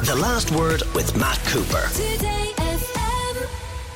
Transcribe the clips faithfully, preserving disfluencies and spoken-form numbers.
The Last Word with Matt Cooper. Today F M.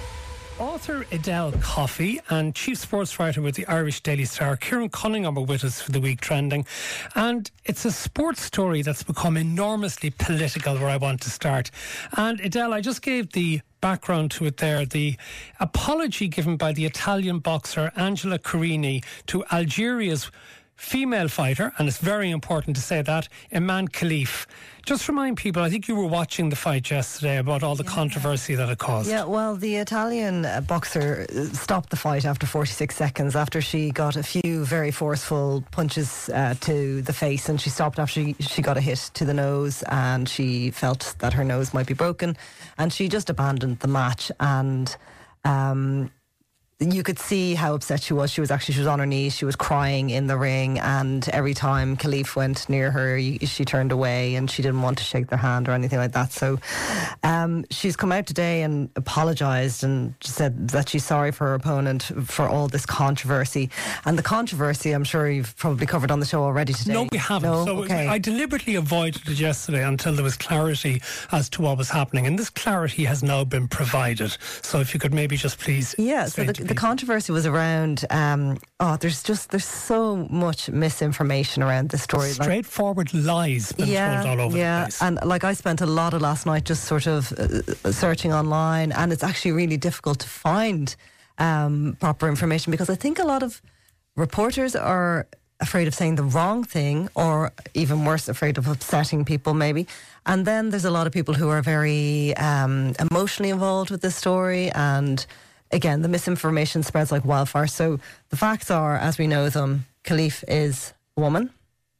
Author Adele Coffey and chief sports writer with the Irish Daily Star, Kieran Cunningham, are with us for the week trending. And it's a sports story that's become enormously political, where I want to start. And Adele, I just gave the background to it there. The apology given by the Italian boxer Angela Carini to Algeria's female fighter, and it's very important to say that, Iman Khalif. Just remind people, I think you were watching the fight yesterday, about all the yeah. controversy that it caused. Yeah, well, the Italian uh, boxer stopped the fight after forty-six seconds, after she got a few very forceful punches uh, to the face, and she stopped after she, she got a hit to the nose, and she felt that her nose might be broken, and she just abandoned the match. And um you could see how upset she was. She was actually, she was on her knees, she was crying in the ring, and every time Khalif went near her, she turned away, and she didn't want to shake their hand or anything like that. So um, she's come out today and apologised and said that she's sorry for her opponent for all this controversy. And the controversy, I'm sure you've probably covered on the show already today. No, we haven't. No? So okay. I deliberately avoided it yesterday until there was clarity as to what was happening. And this clarity has now been provided. So if you could maybe just please... Yeah, so the, the controversy was around, um, oh, there's just, there's so much misinformation around this story. Straightforward like, lies been yeah, told all over yeah. the place. And like I spent a lot of last night just sort of uh, searching online, and it's actually really difficult to find um, proper information, because I think a lot of reporters are afraid of saying the wrong thing, or even worse, afraid of upsetting people maybe. And then there's a lot of people who are very um, emotionally involved with this story, and again, the misinformation spreads like wildfire. So the facts are, as we know them, Khalif is a woman,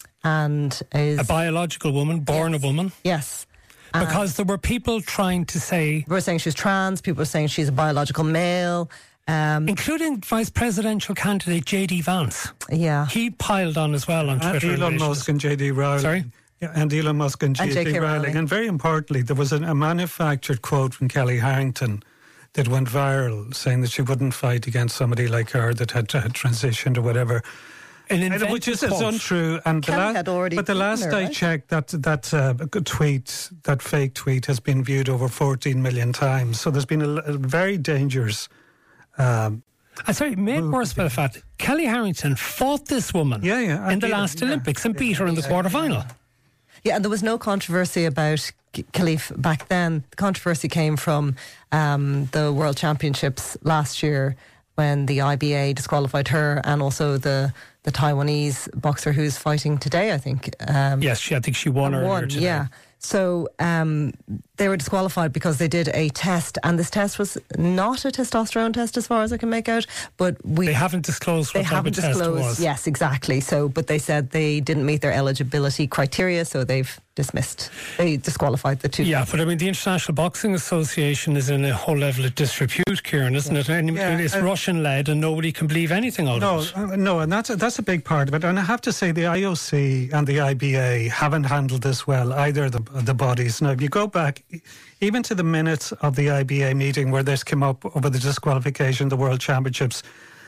and is... A biological woman, born yes. a woman. Yes. Because there were people trying to say... People were saying she's trans, people were saying she's a biological male. Um, including Vice Presidential candidate J D Vance. Yeah. He piled on as well on and Twitter. Elon Musk and J D Rowling. Sorry? Yeah, and Elon Musk and J D Rowling. And very importantly, there was an, a manufactured quote from Kelly Harrington that went viral, saying that she wouldn't fight against somebody like her that had, had transitioned or whatever. An Which is it's untrue. And the la- had already but the last her, I right? checked, that that uh, tweet, that fake tweet, has been viewed over fourteen million times. So there's been a, a very dangerous... Um, I'm sorry, made worse by the fact Kelly Harrington fought this woman yeah, yeah, in the last yeah, Olympics and yeah, beat her in the yeah, quarter final. Yeah. yeah, and there was no controversy about Khalif back then. The controversy came from um, the World Championships last year, when the I B A disqualified her, and also the the Taiwanese boxer who's fighting today, I think. Um, yes, she, I think she won earlier won, today. Yeah. So um, they were disqualified because they did a test, and this test was not a testosterone test, as far as I can make out. But we they haven't disclosed what they type haven't of test disclosed. it was. Yes, exactly. So, but they said they didn't meet their eligibility criteria, so they've dismissed. They disqualified the two. Yeah, but I mean, the International Boxing Association is in a whole level of disrepute, Kieran, isn't yeah. it? And yeah, it's uh, Russian-led, and nobody can believe anything out no, of it. Uh, no, and that's a, that's a big part of it. And I have to say, the I O C and the I B A haven't handled this well, either the the bodies. Now, if you go back even to the minutes of the I B A meeting where this came up over the disqualification of the World Championships,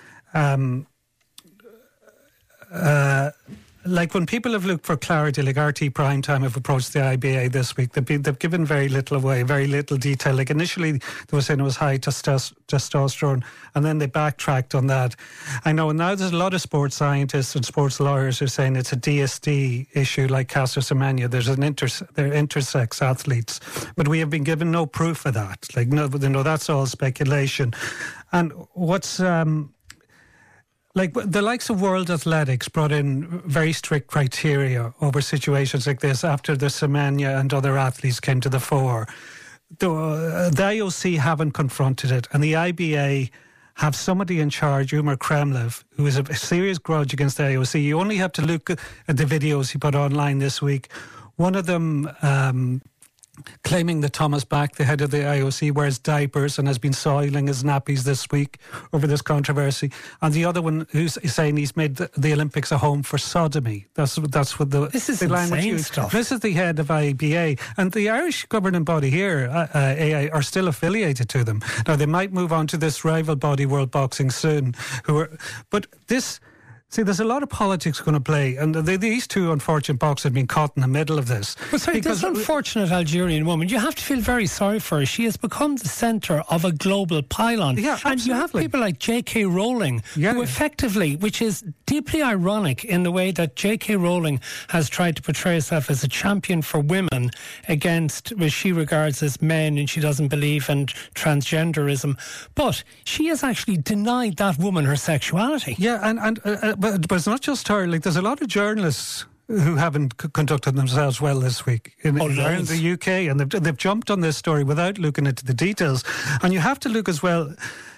um, uh, like when people have looked for clarity, like R T Primetime have approached the I B A this week, they've, been, they've given very little away, very little detail. Like initially they were saying it was high testos- testosterone, and then they backtracked on that. I know now there's a lot of sports scientists and sports lawyers who are saying it's a D S D issue, like Caster Semenya. There's an inter- they're intersex athletes, but we have been given no proof of that. Like no, you know, that's all speculation. And what's um, Like the likes of World Athletics brought in very strict criteria over situations like this after the Semenya and other athletes came to the fore. The, uh, the I O C haven't confronted it, and the I B A have somebody in charge, Umar Kremlev, who has a serious grudge against the I O C. You only have to look at the videos he put online this week. One of them... Um, claiming that Thomas Bach, the head of the I O C, wears diapers and has been soiling his nappies this week over this controversy. And the other one who's saying he's made the, the Olympics a home for sodomy. That's that's what the, this is the language insane used. stuff. This is the head of I B A. And the Irish governing body here, uh, uh, A I, are still affiliated to them. Now, they might move on to this rival body, World Boxing, soon. Who are, But this... See, there's a lot of politics going to play, and the, these two unfortunate boxers have been caught in the middle of this. But sorry, this unfortunate Algerian woman, you have to feel very sorry for her. She has become the centre of a global pylon. Yeah, absolutely. And you have people like J K Rowling, yeah. who effectively, which is deeply ironic in the way that J K Rowling has tried to portray herself as a champion for women against what she regards as men, and she doesn't believe in transgenderism. But she has actually denied that woman her sexuality. Yeah, and, and uh, but, but it's not just her. Like, there's a lot of journalists who haven't c- conducted themselves well this week in, oh, in the U K, and they've, they've jumped on this story without looking into the details. And you have to look as well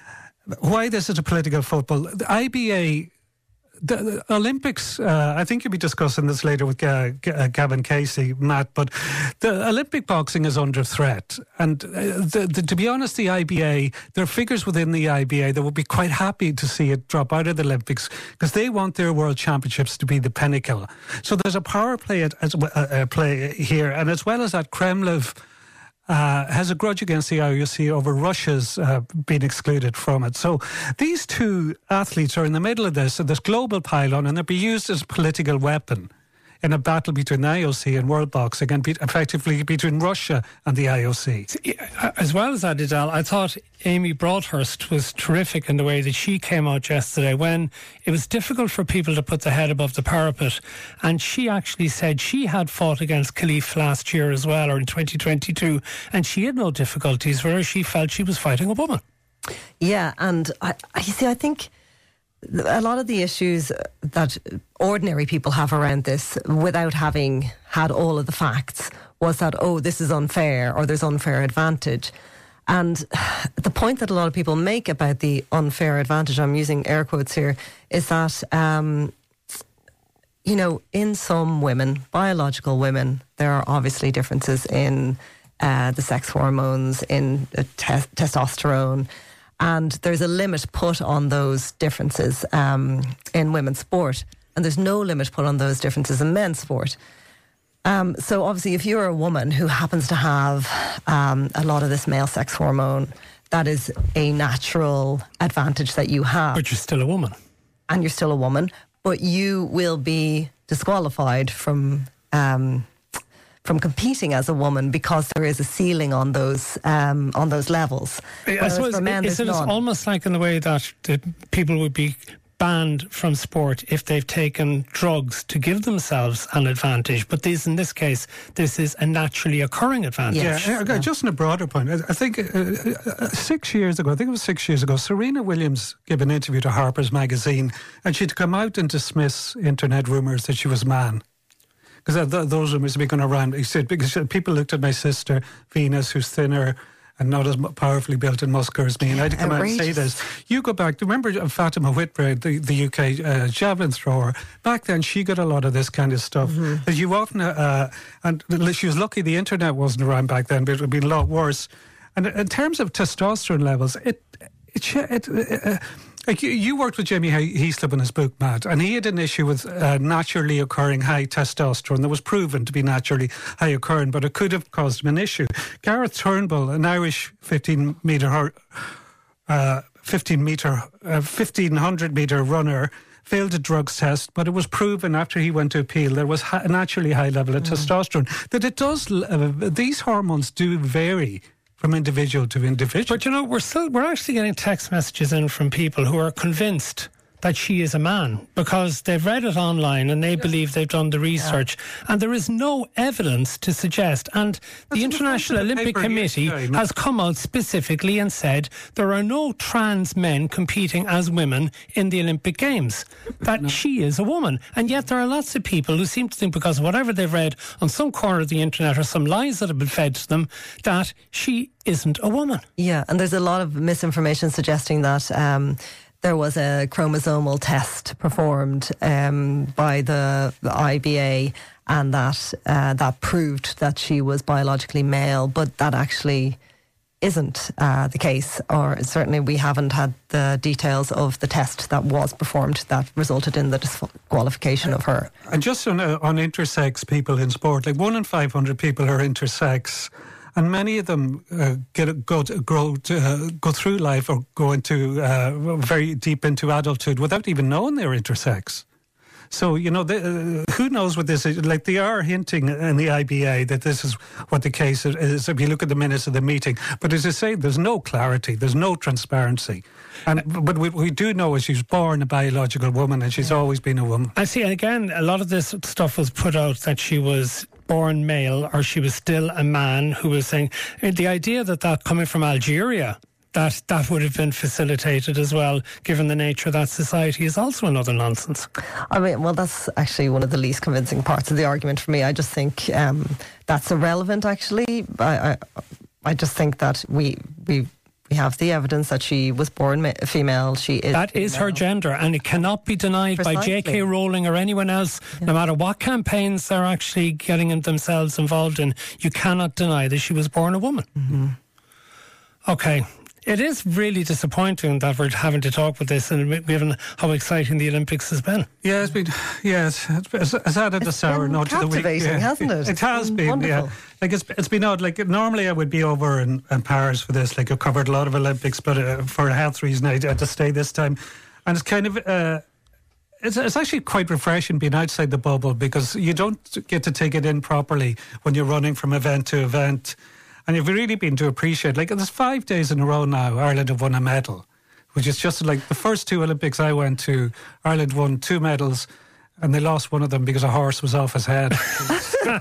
why this is a political football. The I B A, the, the Olympics, uh, I think you'll be discussing this later with G- G- Gavin Casey, Matt, but the Olympic boxing is under threat. And uh, the, the, to be honest, the I B A, there are figures within the I B A that would be quite happy to see it drop out of the Olympics because they want their World Championships to be the pinnacle. So there's a power play, at, as, uh, play here. And as well as that, Kremlin Uh, has a grudge against the I O C over Russia's uh, being excluded from it. So these two athletes are in the middle of this, and this global pylon, and they'll be used as a political weapon in a battle between the I O C and World Boxing, and be, effectively between Russia and the I O C. As well as that, Adele, I thought Amy Broadhurst was terrific in the way that she came out yesterday when it was difficult for people to put the head above the parapet, and she actually said she had fought against Khalif last year as well, or in twenty twenty-two, and she had no difficulties, whereas she felt she was fighting a woman. Yeah, and I, I you see, I think a lot of the issues that ordinary people have around this, without having had all of the facts, was that, oh, this is unfair, or there's unfair advantage. And the point that a lot of people make about the unfair advantage, I'm using air quotes here, is that, um, you know, in some women, biological women, there are obviously differences in uh, the sex hormones, in uh, te- testosterone, and there's a limit put on those differences um, in women's sport. And there's no limit put on those differences in men's sport. Um, so obviously, if you're a woman who happens to have um, a lot of this male sex hormone, that is a natural advantage that you have. But you're still a woman. And you're still a woman. But you will be disqualified from... Um, from competing as a woman because there is a ceiling on those um, on those levels. I suppose for men, is it none. almost like in the way that the people would be banned from sport if they've taken drugs to give themselves an advantage, but this, in this case, this is a naturally occurring advantage. Yeah, yeah. yeah. Just on a broader point, I, I think uh, uh, six years ago, I think it was six years ago, Serena Williams gave an interview to Harper's Magazine, and she'd come out and dismiss internet rumours that she was a man. Because th- those rumours have been going around. He said, because people looked at my sister, Venus, who's thinner and not as powerfully built and muscular as me. And I had to come Outrageous. out and say this. You go back, remember Fatima Whitbread, the, the U K uh, javelin thrower? Back then, she got a lot of this kind of stuff. Mm-hmm. As you often, uh, and she was lucky the internet wasn't around back then, but it would have been a lot worse. And in terms of testosterone levels, it, it, it, it uh, Like you, you worked with Jamie Heaslip in his book, Matt, and he had an issue with uh, naturally occurring high testosterone that was proven to be naturally high occurring, but it could have caused him an issue. Gareth Turnbull, an Irish fifteen metre, uh, fifteen metre, uh, fifteen hundred metre runner, failed a drugs test, but it was proven after he went to appeal there was a naturally high level of mm. testosterone. That it does. Uh, these hormones do vary from individual to individual. But you know, we're still we're actually getting text messages in from people who are convinced that she is a man because they've read it online and they yeah. believe they've done the research, yeah. and there is no evidence to suggest. And That's the International Olympic Committee yesterday, has come out specifically and said there are no trans men competing as women in the Olympic Games. That no. she is a woman, and yet there are lots of people who seem to think because of whatever they've read on some corner of the internet or some lies that have been fed to them that she isn't a woman. Yeah, and there's a lot of misinformation suggesting that um, there was a chromosomal test performed um, by the, the I B A and that uh, that proved that she was biologically male, but that actually isn't uh, the case, or certainly we haven't had the details of the test that was performed that resulted in the disqualification of her. And just on, uh, on intersex people in sport, like one in five hundred people are intersex. And many of them uh, get go to, grow to, uh, go through life or go into uh, very deep into adulthood without even knowing they're intersex. So, you know, the, uh, who knows what this is? Like, they are hinting in the I B A that this is what the case is if you look at the minutes of the meeting. But as I say, there's no clarity, there's no transparency. And But we, we do know is she's born a biological woman and she's always been a woman. I see, and again, a lot of this stuff was put out that she was born male or she was still a man, who was saying the idea that that coming from Algeria, that that would have been facilitated as well, given the nature of that society, is also another nonsense. I mean, well, that's actually one of the least convincing parts of the argument for me. I just think um, that's irrelevant, actually. I, I, I just think that we we we have the evidence that she was born ma- female. She is That female. is her gender, and it cannot be denied Precisely. by J K Rowling or anyone else, yeah. no matter what campaigns they're actually getting themselves involved in. You cannot deny that she was born a woman. Mm-hmm. Okay. It is really disappointing that we're having to talk about this, and given how exciting the Olympics has been. Yeah, it's been. Yeah, it's, it's, it's added a sour note to the week. Captivating, yeah. hasn't it? It, it has it's been. been Yeah, like it's it's been odd. Like normally I would be over in, in Paris for this. Like I've covered a lot of Olympics, but uh, for a health reason I had to stay this time, and it's kind of. Uh, It's, it's actually quite refreshing being outside the bubble because you don't get to take it in properly when you're running from event to event. And you've really been to appreciate, like, there's five days in a row now, Ireland have won a medal, which is just like the first two Olympics I went to, Ireland won two medals, and they lost one of them because a horse was off his head. so,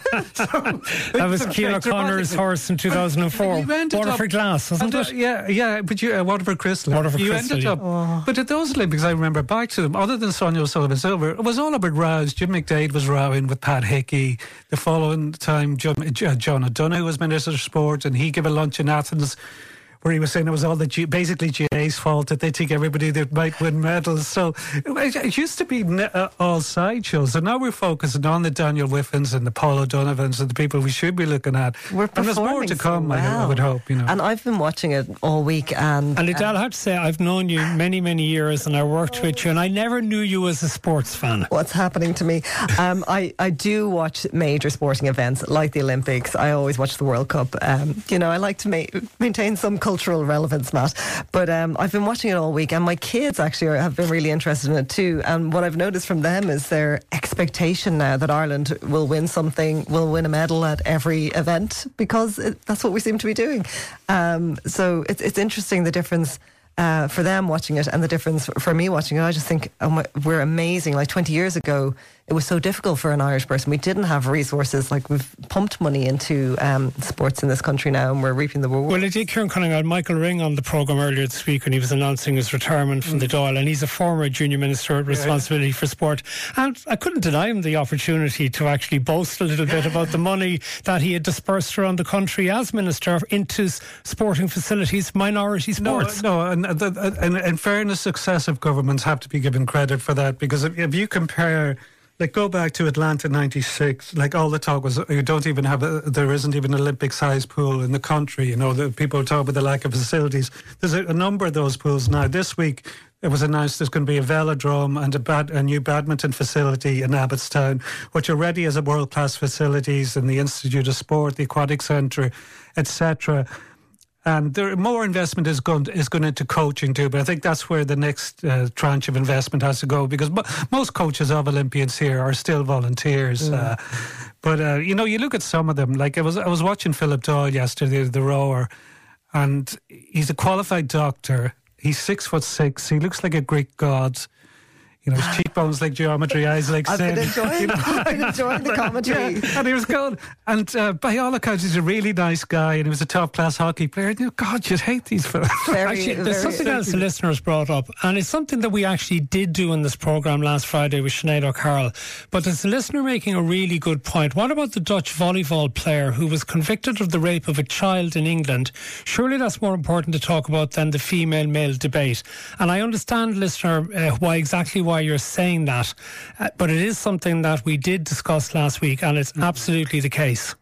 that was Cian O'Connor's horse in two thousand four. Waterford up, Glass, wasn't uh, it? Yeah, yeah, but you, uh, Waterford Crystal. Waterford you Crystal, ended yeah. up, Oh. But at those Olympics, I remember back to them, other than Sonia O'Sullivan Silver, it was all about rows. Jim McDade was rowing with Pat Hickey. The following time, John, uh, John O'Donoghue was Minister of Sport, and he gave a lunch in Athens where he was saying it was all the G, basically G A's fault that they think everybody that might win medals. So it, it used to be ne- uh, all sideshows. So now we're focusing on the Daniel Whiffins and the Paul O'Donovans and the people we should be looking at. We're and there's more to performing so come, I, I would well. hope. You know. And I've been watching it all week. And, And Adele, I have to say, I've known you many, many years, and I worked with you, and I never knew you as a sports fan. What's happening to me? Um, I, I do watch major sporting events like the Olympics. I always watch the World Cup. Um, you know, I like to ma- maintain some cultural relevance, Matt. But um, I've been watching it all week, and my kids actually are, have been really interested in it too. And what I've noticed from them is their expectation now that Ireland will win something, will win a medal at every event, because it, that's what we seem to be doing. Um, so it's it's interesting the difference. Uh, for them watching it and the difference for me watching it. I just think oh my, we're amazing. Like twenty years ago, it was so difficult for an Irish person. We didn't have resources. Like we've pumped money into um, sports in this country now, and we're reaping the rewards. Well, I did Kieran Cunningham had Michael Ring on the programme earlier this week when he was announcing his retirement from mm. the Dáil, and he's a former junior minister with responsibility yeah. for sport. And I couldn't deny him the opportunity to actually boast a little bit about the money that he had dispersed around the country as minister into sporting facilities, minority sports. No, no, and, and, and in fairness, successive governments have to be given credit for that, because if, if you compare. Like, go back to Atlanta ninety-six, like all the talk was, you don't even have, a, there isn't even an Olympic-sized pool in the country. You know, the people talk about the lack of facilities. There's a, a number of those pools now. This week, it was announced there's going to be a velodrome and a, bad, a new badminton facility in Abbottstown, which already has a world-class facilities, and the Institute of Sport, the Aquatic Centre, et cetera. And there more investment is going is going into coaching too, but I think that's where the next uh, tranche of investment has to go, because mo- most coaches of Olympians here are still volunteers. Mm. Uh, but uh, you know, you look at some of them. Like I was I was watching Philip Doyle yesterday, the rower, and he's a qualified doctor. He's six foot six. He looks like a Greek god. You know, his cheekbones like geometry, eyes like I've sin. been enjoying, you know? I've been enjoying the commentary. Yeah, and he was good. And uh, by all accounts, he's a really nice guy, and he was a top-class hockey player. And, you know, God, you'd hate these fellas. Very, actually, very there's something else the listeners brought up, and it's something that we actually did do in this programme last Friday with Sinead O'Carroll. But there's a listener making a really good point. What about the Dutch volleyball player who was convicted of the rape of a child in England? Surely that's more important to talk about than the female-male debate. And I understand, listener, uh, why exactly why you're saying that. That, uh, but it is something that we did discuss last week, and it's absolutely the case.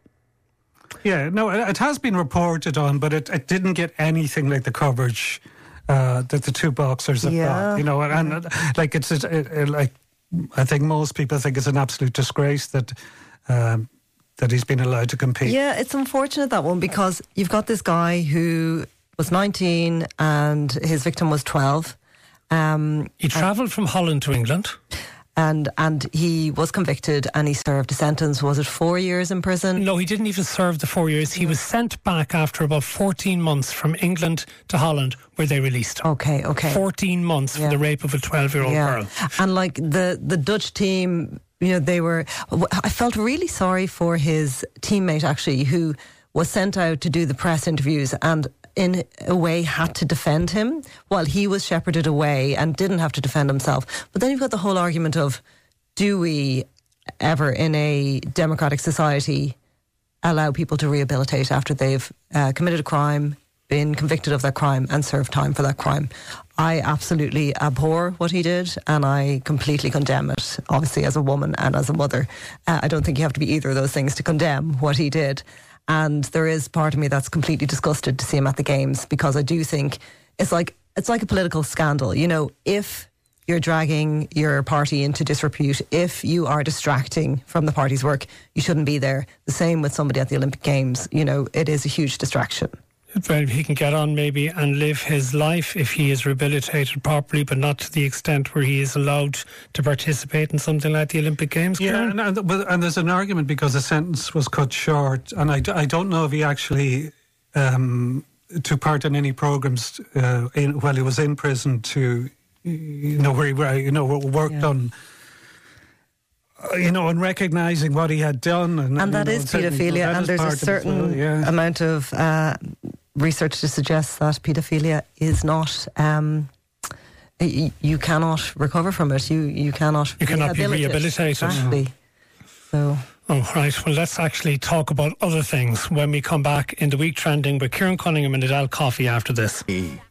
Yeah, no, it has been reported on, but it, it didn't get anything like the coverage uh, that the two boxers have yeah. got. You know, and, and like it's it, it, like I think most people think it's an absolute disgrace that um, that he's been allowed to compete. Yeah, it's unfortunate, that one, because you've got this guy who was nineteen and his victim was twelve. Um, he travelled from Holland to England. And and he was convicted and he served a sentence. Was it four years in prison? No, he didn't even serve the four years. He was sent back after about fourteen months from England to Holland, where they released him. Okay, okay. fourteen months Yeah. for the rape of a twelve-year-old Yeah. girl. And like the, the Dutch team, you know, they were... I felt really sorry for his teammate, actually, who was sent out to do the press interviews and in a way had to defend him while he was shepherded away and didn't have to defend himself. But then you've got the whole argument of, do we ever in a democratic society allow people to rehabilitate after they've uh, committed a crime, been convicted of that crime and served time for that crime? I absolutely abhor what he did and I completely condemn it, obviously as a woman and as a mother. Uh, I don't think you have to be either of those things to condemn what he did. And there is part of me that's completely disgusted to see him at the games, because I do think it's like it's like a political scandal. You know, if you're dragging your party into disrepute, if you are distracting from the party's work, you shouldn't be there. The same with somebody at the Olympic Games. You know, it is a huge distraction. But he can get on maybe and live his life if he is rehabilitated properly, but not to the extent where he is allowed to participate in something like the Olympic Games. Yeah, and, and, but- and there's an argument because the sentence was cut short, and I, d- I don't know if he actually um, took part in any programs uh, in, while he was in prison to, you know, where he where, you know worked Yeah. on. uh, You know, on recognising what he had done, and, And that you know, is certainly- paedophilia, that and is there's a part of it as certain well, yeah. amount of uh, research to suggest that paedophilia is not... Um, y- you cannot recover from it. You you cannot You cannot be rehabilitate it. rehabilitated. Exactly. So... Oh, right. Well, let's actually talk about other things when we come back in the week trending with Kieran Cunningham and Adele Coffey after this.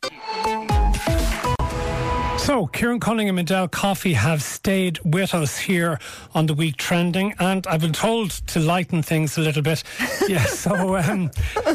So, Kieran Cunningham and Adele Coffey have stayed with us here on the week trending, and I've been told to lighten things a little bit. Yeah, so um,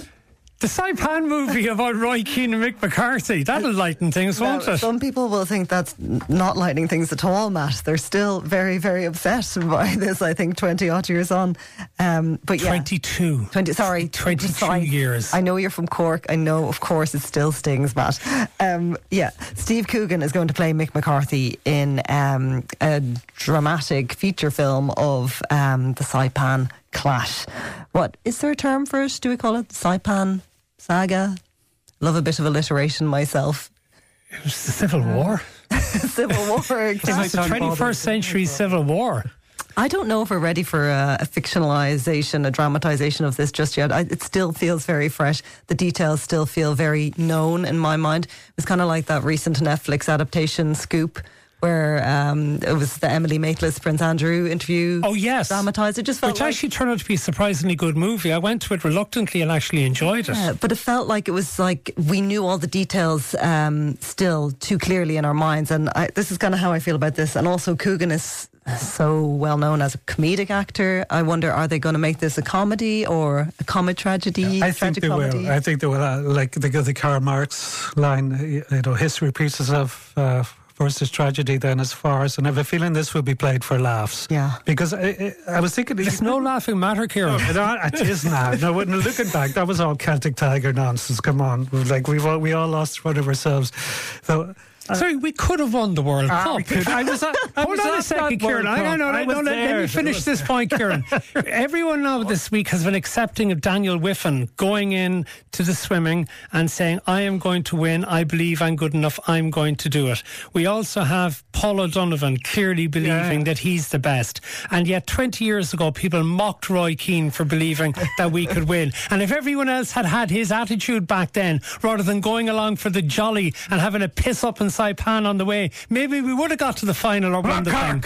the Saipan movie about Roy Keane and Mick McCarthy, that'll lighten things, Now, won't it? some people will think that's n- not lightening things at all, Matt. They're still very, very upset by this, I think, twenty odd years on. Um, but yeah. twenty-two. twenty, sorry, twenty-two precise. years. I know you're from Cork. I know, of course, it still stings, Matt. Um, yeah, Steve Coogan is going to play Mick McCarthy in um, a dramatic feature film of um, the Saipan clash. What is there a term for it? Do we call it Saipan saga? Love a bit of alliteration myself. It was the Civil War. Civil War. It was the twenty-first century Civil War. I don't know if we're ready for a, a fictionalisation, a dramatisation of this just yet. I, it still feels very fresh. The details still feel very known in my mind. It was kind of like that recent Netflix adaptation Scoop, where um, it was the Emily Maitlis Prince Andrew interview. Oh, yes. Dramatised. It just felt Which like, actually turned out to be a surprisingly good movie. I went to it reluctantly and actually enjoyed it. yeah, but it felt like it was like we knew all the details um, still too clearly in our minds. And I, this is kind of how I feel about this. And also, Coogan is so well known as a comedic actor. I wonder, are they going to make this a comedy or a comic tragedy? I think they tragicomedy? will. I think they will. Uh, like the, the Karl Marx line, you know, history repeats itself. Uh, First is tragedy, then is farce, and I have a feeling this will be played for laughs. Yeah. Because I, I, I was thinking... There's no laughing matter, Kieran. No, it is now. No, when looking back, that was all Celtic Tiger nonsense. Come on. Like, we've all, we all lost one of ourselves. So... Sorry, we could have won the World Ah, Cup. we could. I was at- I Hold was on at a second, that World Kieran. Hang on, Cup. no, I no, was let, let there. me finish this point, Kieran. Everyone now this week has been accepting of Daniel Whiffen going in to the swimming and saying, I am going to win. I believe I'm good enough. I'm going to do it. We also have Paul O'Donovan clearly believing Yeah. that he's the best. And yet twenty years ago, people mocked Roy Keane for believing that we could win. And if everyone else had had his attitude back then, rather than going along for the jolly and having a piss up in Saipan on the way, maybe we would have got to the final or won the thing.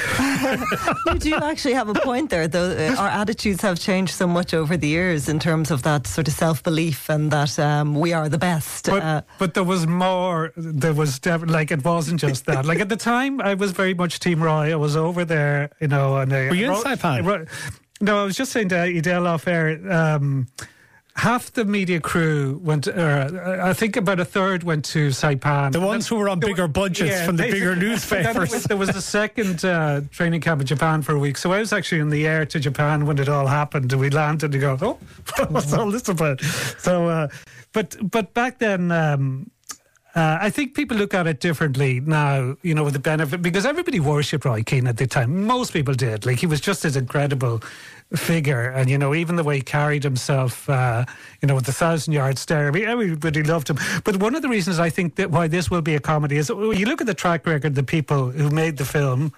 You do actually have a point there, though. Uh, Our attitudes have changed so much over the years in terms of that sort of self-belief and that um, we are the best. But, Uh, but there was more. There was def- like it wasn't just that. Like at the time, I was very much Team Roy. I was over there, you know. And I, Were you in wrote- Saipan? I wrote- No, I was just saying to Adele off air. Um, half the media crew went, uh, I think about a third went to Saipan. The ones who were on bigger budgets yeah, from the they- bigger There newspapers. was, there was a second uh, training camp in Japan for a week. So I was actually in the air to Japan when it all happened. And we landed and go, oh, what's all this about? So, uh, but, but back then... Um, Uh, I think people look at it differently now, you know, with the benefit, because everybody worshipped Roy Keane at the time. Most people did. Like, he was just this incredible figure. And, you know, even the way he carried himself, uh, you know, with the thousand yard stare, I mean, everybody loved him. But one of the reasons I think that why this will be a comedy is when you look at the track record of the people who made the film,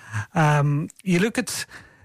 um, you look at,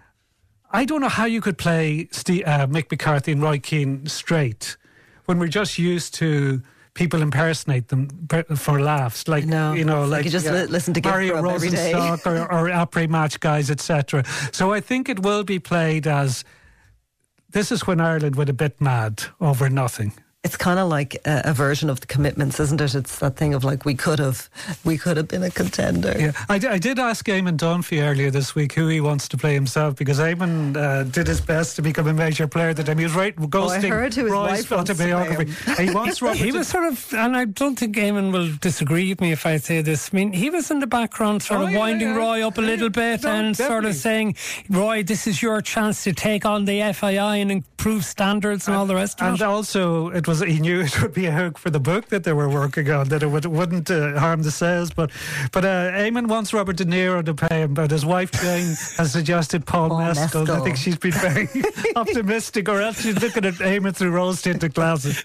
I don't know how you could play Steve, uh, Mick McCarthy and Roy Keane straight when we're just used to people impersonate them for laughs, like No, you know, it's like like you just yeah, li- listen to Gift Mario Grub every day. Rosenstock or, or après match guys, et cetera. So I think it will be played as this is when Ireland went a bit mad over nothing. It's kind of like a, a version of the Commitments, isn't it? It's that thing of like we could have, we could have been a contender. Yeah, I, d- I did ask Eamon Dunphy earlier this week who he wants to play himself, because Eamon uh, did his best to become a major player at the time. He was right ghosting heard who his Roy's wife wants to play autobiography. He wants Robert. He was sort of, and I don't think Eamon will disagree with me if I say this. I mean, he was in the background, sort Oh, of yeah, winding yeah. Roy up a Yeah, little bit no, and sort definitely. of saying, Roy, this is your chance to take on the F I I and improve standards and all the rest of And it. also, it was he knew it would be a hook for the book that they were working on, that it would, wouldn't uh, harm the sales. But but uh, Eamon wants Robert De Niro to pay him, but his wife Jane has suggested Paul, Paul Mescal. I Mescal. think she's been very optimistic, or else she's looking at Eamon through rose-tinted glasses.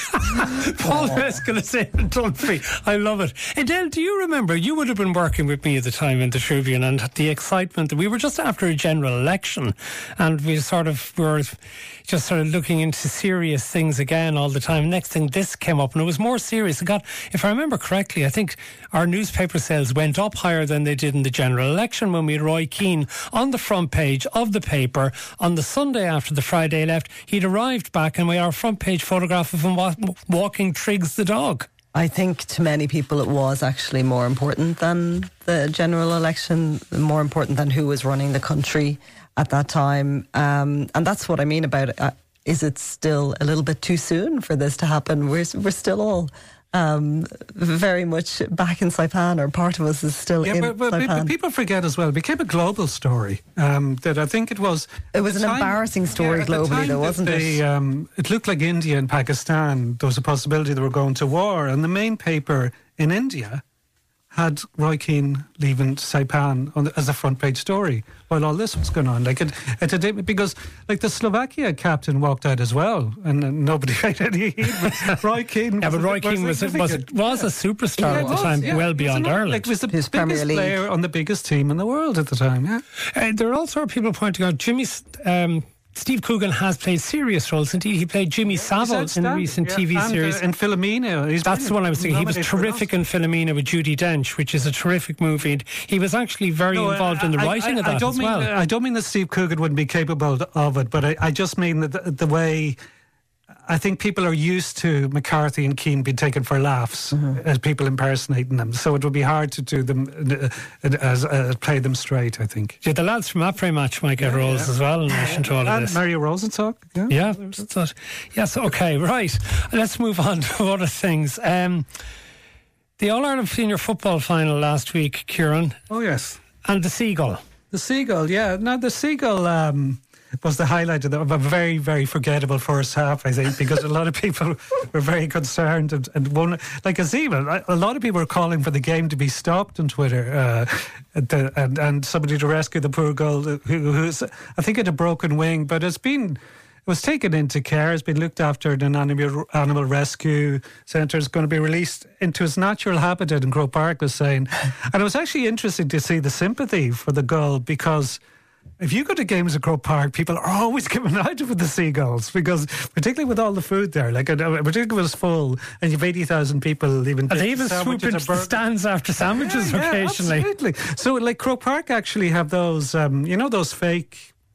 Paul Mescal is Eamon Dunphy. I love it. Adele, do you remember, you would have been working with me at the time in the Tribune, and the excitement, we were just after a general election, and we sort of were just sort of looking into serious things again all the time. Next thing, this came up, and it was more serious. It got, if I remember correctly, I think our newspaper sales went up higher than they did in the general election when we had Roy Keane on the front page of the paper on the Sunday after the Friday left. He'd arrived back, and we had our front page photograph of him wa- walking Triggs the dog. I think to many people it was actually more important than the general election, more important than who was running the country at that time. Um, and that's what I mean about it. Uh, is it still a little bit too soon for this to happen? We're, we're still all um, very much back in Saipan, or part of us is still Yeah, in but, but, Saipan. but people forget as well, it became a global story. Um, that I think it was. It was at an the time- embarrassing story yeah, at the globally, time though, that wasn't they, it? Um, it looked like India and Pakistan. There was a possibility they were going to war, and the main paper in India had Roy Keane leaving Saipan on the, as a front page story while all this was going on. Like it, it, it because like the Slovakia captain walked out as well, and, and nobody paid any heed. But Roy Keane, Yeah, but Roy Keane was, was, was a superstar Yeah, at the was, time, yeah. well He was beyond an- Ireland. Like, was the His biggest Premier League. player on the biggest team in the world at the time. Yeah. Uh, there are also people pointing out Jimmy um, Steve Coogan has played serious roles. Indeed, he played Jimmy Savile in the recent yeah. T V and, series. Uh, in Philomena. He's That's the one I was thinking. He was nominated for an terrific in Philomena with Judi Dench, which is a terrific movie. And he was actually very No, involved in the I- writing I, of that I don't as mean, well. I don't mean that Steve Coogan wouldn't be capable of it, but I, I just mean that the, the way I think people are used to McCarthy and Keane being taken for laughs Mm-hmm. as people impersonating them. So it would be hard to do them uh, as uh, play them straight, I think. Yeah, the lads from Après Match might get roles as well in relation to all of And this. Mario Rosenstock. Yeah. Yeah, so- yes, okay, right. Let's move on to other things. Um, the All Ireland Senior Football Final last week, Kieran, Oh, yes. and the Seagull. The Seagull, yeah. Now, the Seagull um, was the highlight of, the, of a very, very forgettable first half, I think, because a lot of people were very concerned. And, and one, like Azima, a lot of people were calling for the game to be stopped on Twitter uh, the, and, and somebody to rescue the poor girl who, who's, I think, had a broken wing. But it's been... It was taken into care, has been looked after in an animal, animal rescue centre. It's going to be released into its natural habitat in Croke Park, was saying. And it was actually interesting to see the sympathy for the gull, because if you go to games at Croke Park, people are always giving out for the seagulls, because particularly with all the food there, like uh, particularly when it's full and you've eighty thousand people leaving. And they even swoop into the stands after sandwiches yeah, yeah, occasionally. absolutely. So, like Croke Park actually have those, um, you know, those fake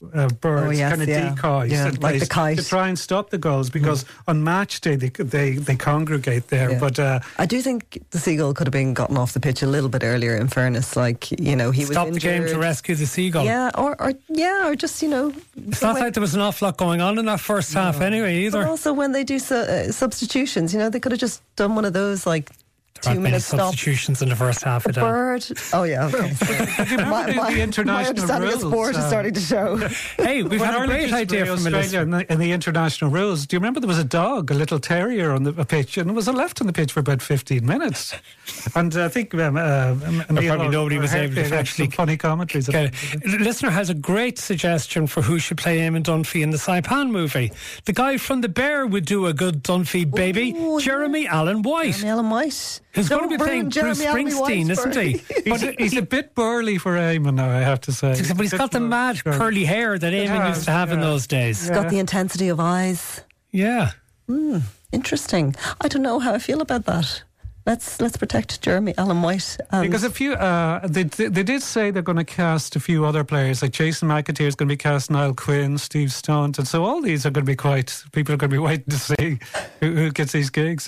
uh, birds, Oh, yes, kind of yeah. decoys, Yeah, in like place the kite. to try and stop the gulls, because mm. on match day they they, they congregate there. Yeah. But uh, I do think the seagull could have been gotten off the pitch a little bit earlier. In fairness, like you know, he Stop was the injured. game to rescue the seagull. Yeah, or, or yeah, or just you know. It's not like there was an awful lot going on in that first no. half anyway either. But also when they do su- uh, substitutions, you know, they could have just done one of those like. There Two aren't many minute substitutions in the first half a of that. Bird. Oh yeah. Okay. my, my, the international my understanding rules, of sport uh, is starting to show. Hey, we've when had a Ireland great used to idea play from Australia in the, in the international rules. Do you remember there was a dog, a little terrier on the a pitch, and it was left on the pitch for about fifteen minutes. And I think um, uh, probably nobody was able to actually funny commentaries. Okay. The listener has a great suggestion for who should play Eamon Dunphy in the Saipan movie. The guy from The Bear would do a good Dunphy baby. Ooh, Jeremy yeah. Allen White. Jeremy Allen White. Who's Don't going to be ruin playing Bruce Jeremy Springsteen, isn't he? He's, a, he's a bit burly for Eamon now, I have to say. But he's got the mad curly hair that Eamon has, used to have yeah. in those days. He's got the intensity of eyes. Yeah. Mm, interesting. I don't know how I feel about that. Let's let's protect Jeremy Allen White. And because a few, uh, they they did say they're going to cast a few other players, like Jason McAteer is going to be cast, Niall Quinn, Steve Stunt, and so all these are going to be quite. People are going to be waiting to see who, who gets these gigs.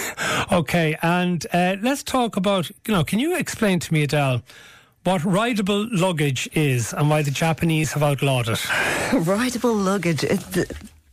Okay, and uh, let's talk about. You know, can you explain to me, Adele, what rideable luggage is and why the Japanese have outlawed it? rideable luggage. It, the,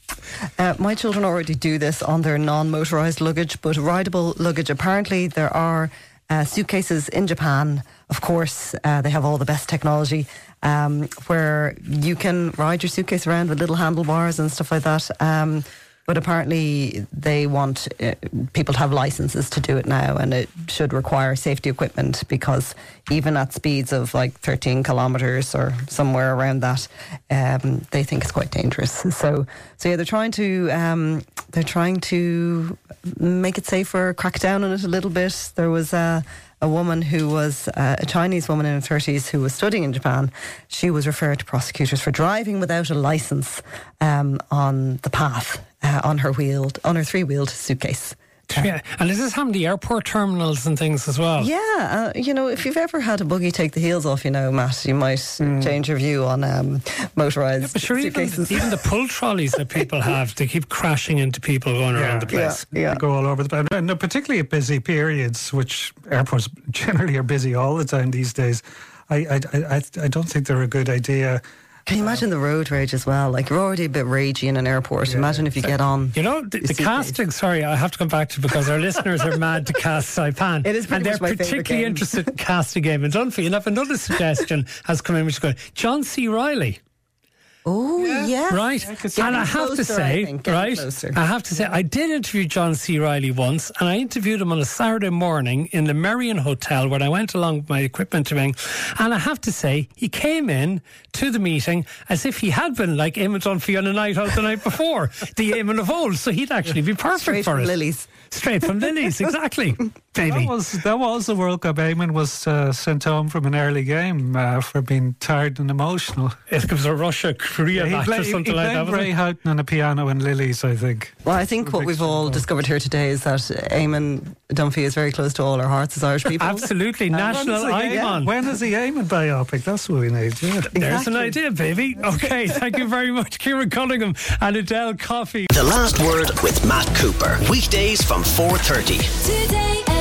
Uh, my children already do this on their non-motorised luggage, but rideable luggage, apparently there are uh, suitcases in Japan, of course, uh, they have all the best technology, um, where you can ride your suitcase around with little handlebars and stuff like that. Um, but apparently they want uh, people to have licenses to do it now, and it should require safety equipment, because even at speeds of like thirteen kilometres or somewhere around that, um, they think it's quite dangerous. So, so yeah, they're trying to um, they're trying to make it safer, crack down on it a little bit. There was a. A woman who was uh, a Chinese woman in her thirties who was studying in Japan. She was referred to prosecutors for driving without a license um, on the path uh, on her wheeled on her three-wheeled suitcase. Yeah, and does this happen to the airport terminals and things as well? Yeah, uh, you know, if you've ever had a buggy take the heels off, you know, Matt, you might mm. change your view on um, motorised yeah, but sure, suitcases. Even, even the pull trolleys that people have, they keep crashing into people going yeah, around the place. Yeah, yeah. They go all over the place. And particularly at busy periods, which airports generally are busy all the time these days. I, I, I, I don't think they're a good idea. Can you imagine the road rage as well? Like, you're already a bit ragey in an airport. Yeah. Imagine if you get on. You know, the, the casting, sorry, I have to come back to, because our listeners are mad to cast Saipan. It is pretty And they're much my particularly interested in casting Eamon Dunphy. And I have another suggestion has come in, which is good. John C. Reilly. Oh, yeah. yeah. Right. Yeah, and I have closer, to say, I right, closer. I have to say, I did interview John C. Reilly once, and I interviewed him on a Saturday morning in the Merrion Hotel, where I went along with my equipment to ring. And I have to say, he came in to the meeting as if he had been like Eamon Dunphy on a night out the night before, the Eamon of old. So he'd actually be perfect Straight for from it. Lilies. Straight from Lilies, exactly. Baby. That was, that was the World Cup. Eamon was uh, sent home from an early game uh, for being tired and emotional. It was a Russia-Korea Yeah, match play, or something he like played that. wasn't Ray it? Houghton on a piano in Lilies, I think. Well, I think what we've all discovered here today is that Eamon Dunphy is very close to all our hearts as Irish people. Absolutely. National icon. When is the Eamon biopic? That's what we need. Yeah. There's an idea, baby. Okay, thank you very much, Kieran Cunningham and Adele Coffey. The Last Word with Matt Cooper. Weekdays from four thirty. Today